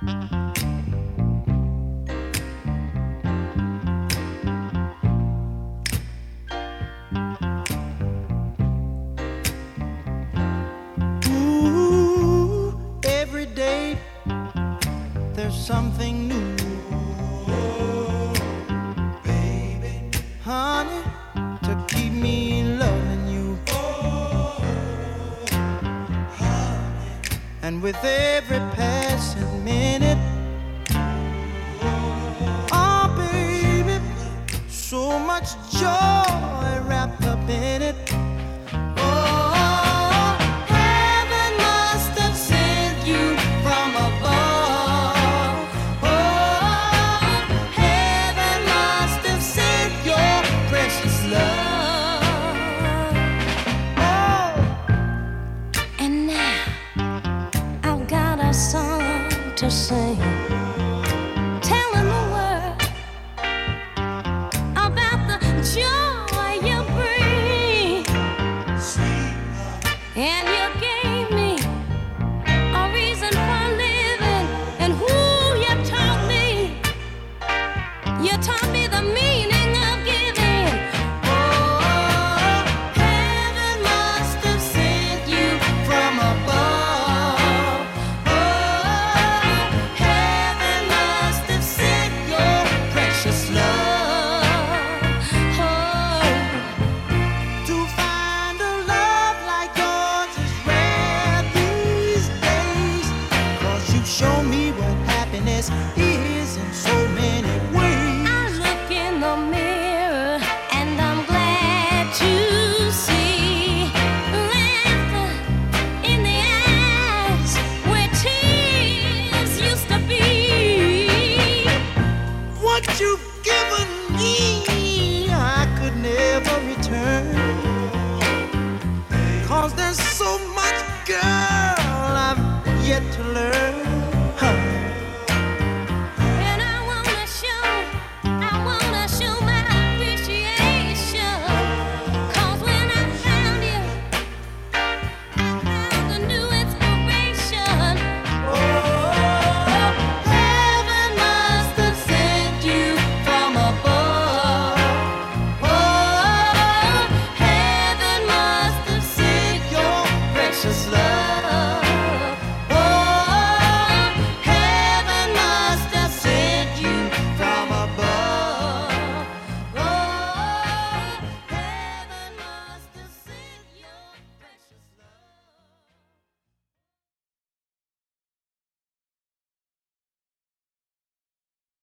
Ooh, every day there's something new, baby, honey, to keep me loving you. And with every passing minute, oh baby, so much joy wrapped up in it. Oh, heaven must have sent you from above. Oh, heaven must have sent your precious love. Oh, And now I've got a song to sing, telling the world about the joy you bring. And you gave me a reason for living, and who you taught me. You taught me the meaning of giving. oh, heaven must have sent you from above. Oh, heaven must have sent your precious love. Oh, To find a love like yours is rare these days. 'Cause you show me what happiness is in so many ways. I look in the mirror and I'm glad to see laughter in the eyes where tears used to be. What you've given me, I could never return. 'Cause there's so much, girl, I've yet to